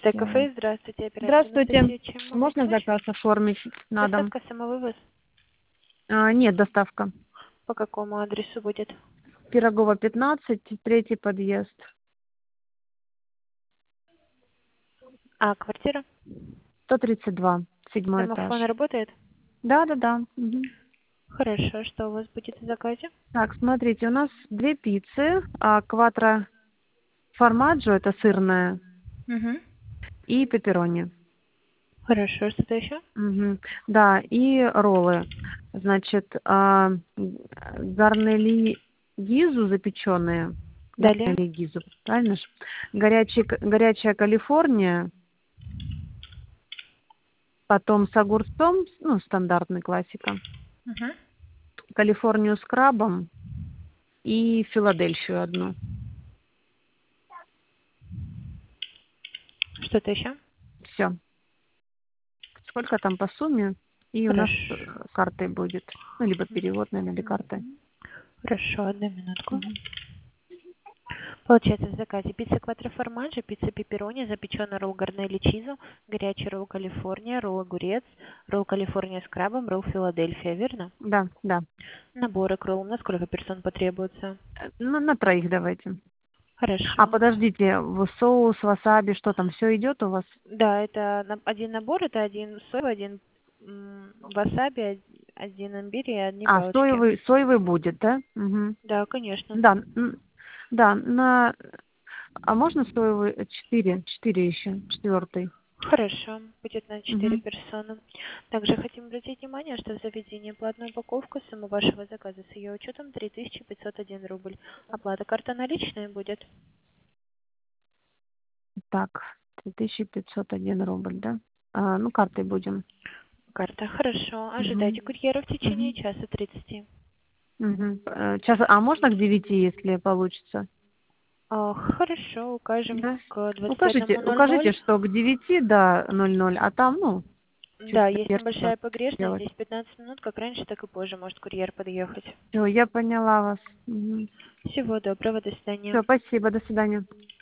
Кафе, здравствуйте, оператор Здравствуйте. Анастасия, чем могу Можно помочь? заказ оформить на дом? Доставка, самовывоз. Нет, доставка. По какому адресу будет? Пирогова, 15, третий подъезд. А, квартира? 132, седьмой Домофон этаж. работает? Да. Мгм. Хорошо, что у вас будет в заказе? Так, смотрите, у нас 2 пиццы, кватро формаджо, это сырная, Угу. и пепперони. Хорошо, что-то еще? Мгм. Да, и роллы. Значит, гарнели гизу запеченные. Далее. Гарнели гизу, правильно же? Горячая Калифорния, потом с огурцом, ну, стандартный классика. Угу. Калифорнию с крабом и Филадельфию одну. Что-то еще? Все. Сколько там по сумме? И у нас Хорошо. картой будет. Ну, либо перевод, наверное, или картой. Хорошо, одну минутку. Мгм. Получается, в заказе пицца кватро формаджо, пицца пепперони, запеченный ролл гарнели чизу, горячий ролл Калифорния, ролл огурец, ролл Калифорния с крабом, ролл Филадельфия, верно? Да. Наборы к роллу. На сколько персон потребуется? На троих давайте. Хорошо. Подождите, соус, васаби, что там, все идет у вас? Да, это один набор, это один соевый, один васаби, один имбирь и одни палочки. Соевый будет, да? Мгм. Да, конечно. Да, да, можно соевый? Четыре еще, четвертый. Хорошо, будет на 4 Мгм. персоны. Также хотим обратить внимание, что в заведении платную упаковку сумма вашего заказа с ее учетом 3501 рубль. Оплата карта наличная будет. Так, 3501 рубль, да? Ну, картой будем. Карта. Хорошо. Мгм. Ожидайте курьера в течение Мгм. часа 30. Мгм. Сейчас, можно к 9, если получится? Хорошо, укажем Да. к Укажите, 21:00. что к 9, да, 00, а там, ну, чуть Да, есть задержится небольшая погрешность, сделать. здесь 15 минут, как раньше, так и позже может курьер подъехать. Все, я поняла вас. Всего доброго, до свидания. Все, спасибо, до свидания.